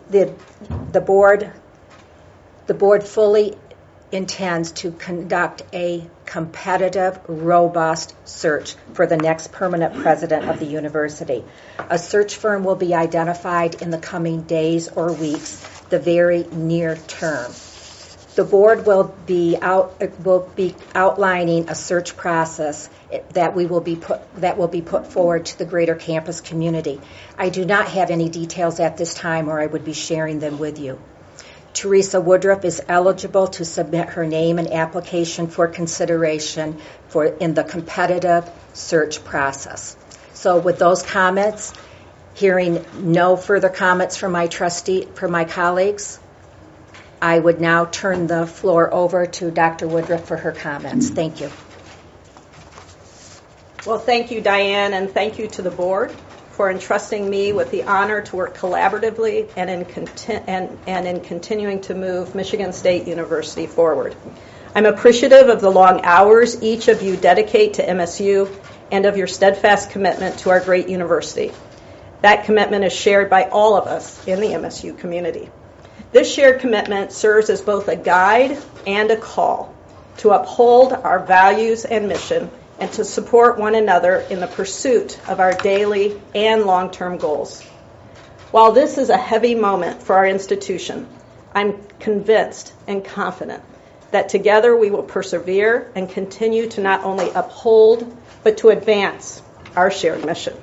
The board fully intends to conduct a competitive, robust search for the next permanent president of the university. A search firm will be identified in the coming days or weeks, the very near term. The board will be outlining a search process that will be put forward to the greater campus community. I do not have any details at this time, or I would be sharing them with you. Teresa Woodruff is eligible to submit her name and application for consideration in the competitive search process. So with those comments, hearing no further comments from my colleagues, I would now turn the floor over to Dr. Woodruff for her comments. Thank you. Well, thank you, Diane, and thank you to the board for entrusting me with the honor to work collaboratively and in continuing to move Michigan State University forward. I'm appreciative of the long hours each of you dedicate to MSU and of your steadfast commitment to our great university. That commitment is shared by all of us in the MSU community. This shared commitment serves as both a guide and a call to uphold our values and mission and to support one another in the pursuit of our daily and long-term goals. While this is a heavy moment for our institution, I'm convinced and confident that together we will persevere and continue to not only uphold, but to advance our shared mission.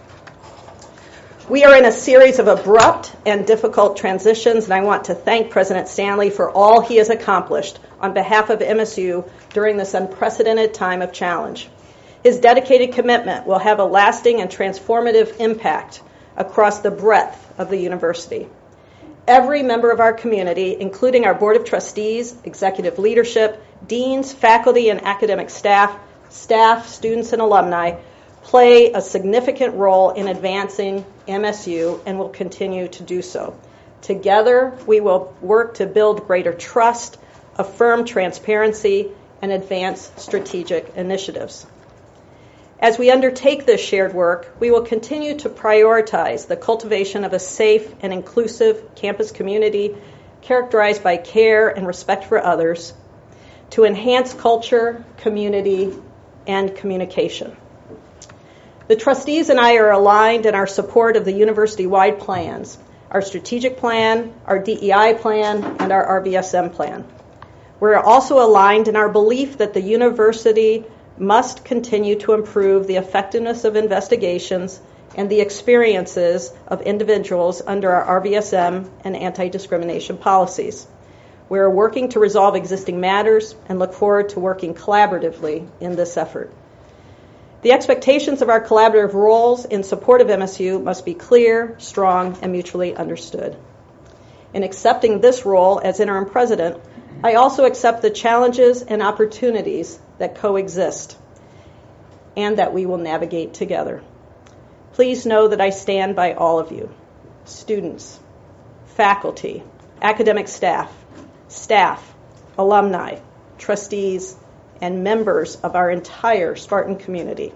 We are in a series of abrupt and difficult transitions, and I want to thank President Stanley for all he has accomplished on behalf of MSU during this unprecedented time of challenge. His dedicated commitment will have a lasting and transformative impact across the breadth of the university. Every member of our community, including our Board of Trustees, executive leadership, deans, faculty, and academic staff, students, and alumni, play a significant role in advancing MSU and will continue to do so. Together, we will work to build greater trust, affirm transparency, and advance strategic initiatives. As we undertake this shared work, we will continue to prioritize the cultivation of a safe and inclusive campus community characterized by care and respect for others, to enhance culture, community, and communication. The trustees and I are aligned in our support of the university-wide plans, our strategic plan, our DEI plan, and our RVSM plan. We're also aligned in our belief that the university must continue to improve the effectiveness of investigations and the experiences of individuals under our RVSM and anti-discrimination policies. We are working to resolve existing matters and look forward to working collaboratively in this effort. The expectations of our collaborative roles in support of MSU must be clear, strong, and mutually understood. In accepting this role as interim president, I also accept the challenges and opportunities that coexist and that we will navigate together. Please know that I stand by all of you, students, faculty, academic staff, alumni, trustees, and members of our entire Spartan community.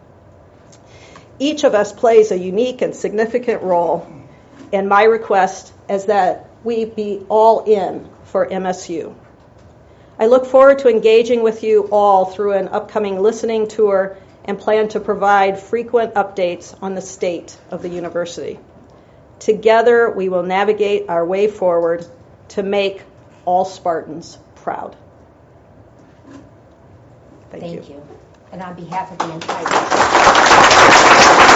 Each of us plays a unique and significant role, and my request is that we be all in for MSU. I look forward to engaging with you all through an upcoming listening tour and plan to provide frequent updates on the state of the university. Together, we will navigate our way forward to make all Spartans proud. Thank you. And on behalf of the entire...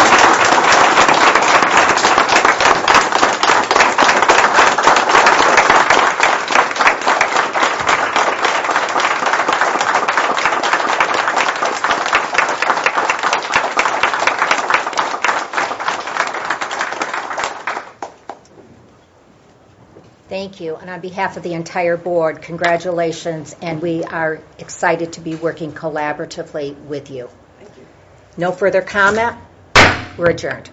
Thank you. And on behalf of the entire board, congratulations, and we are excited to be working collaboratively with you. Thank you. No further comment? We're adjourned.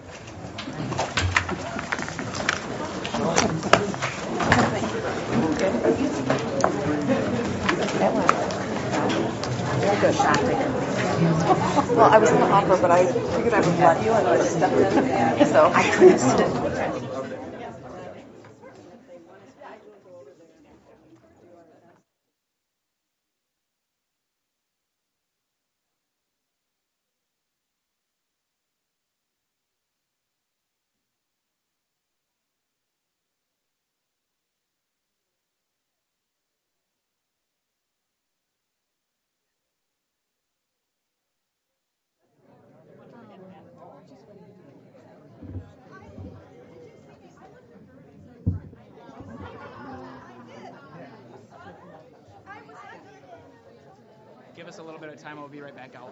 Well, I was in the opera, but I figured I would let you and I stepped in, so I couldn't sit. give us a little bit of time. We'll be right back out.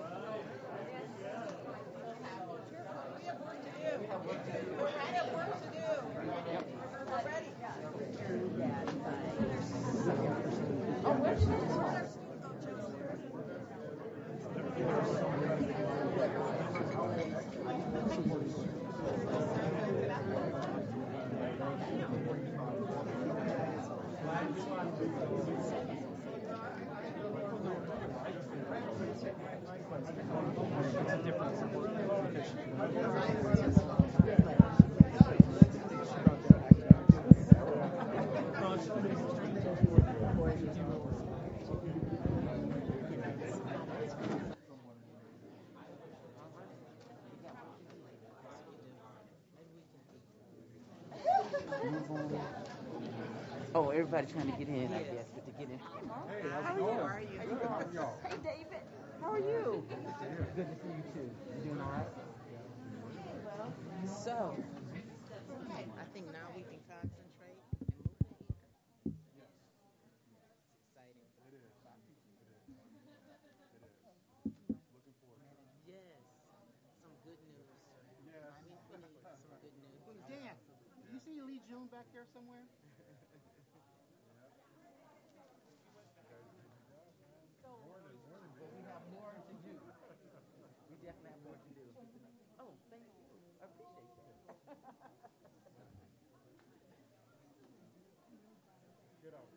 Oh, everybody trying to get in, I guess, but to get in. Hey, how are you? Hey, David, how are you? Good to see you too. You doing all right? So, I think now we can concentrate and move ahead. Exciting. Yes, some good news. We need some good news. Dan, you see Lee June back there somewhere? we have more to do. We definitely have more to do. Oh, thank you. I appreciate that. Get out.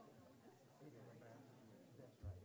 That's right.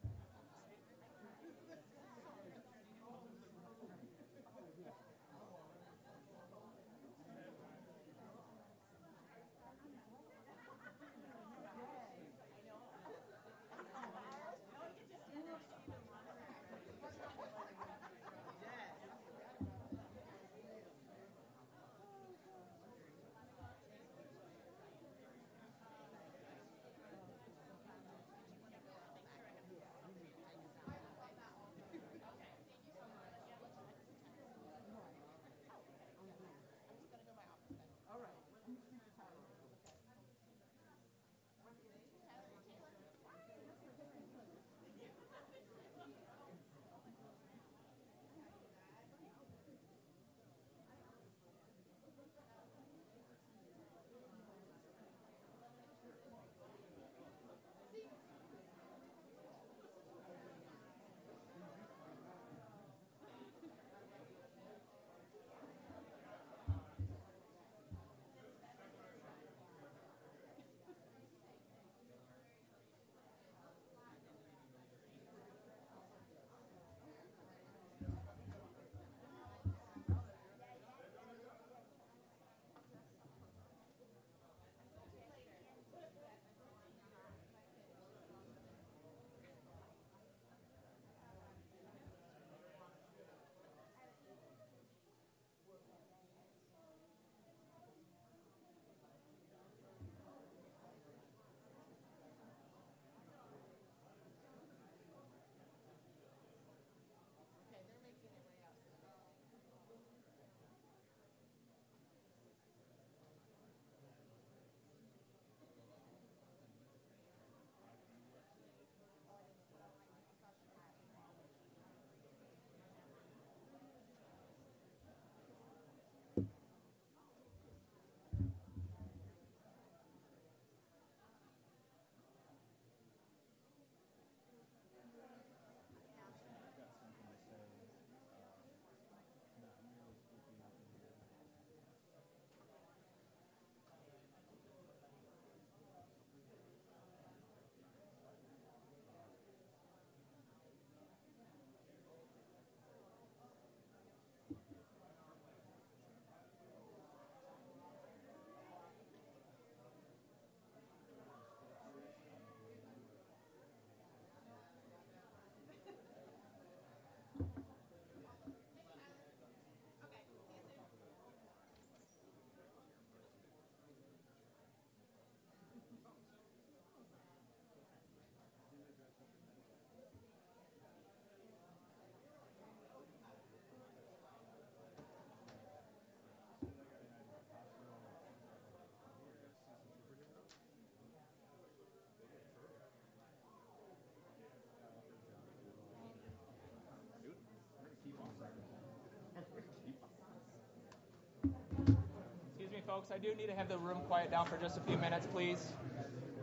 folks. I do need to have the room quiet down for just a few minutes, please.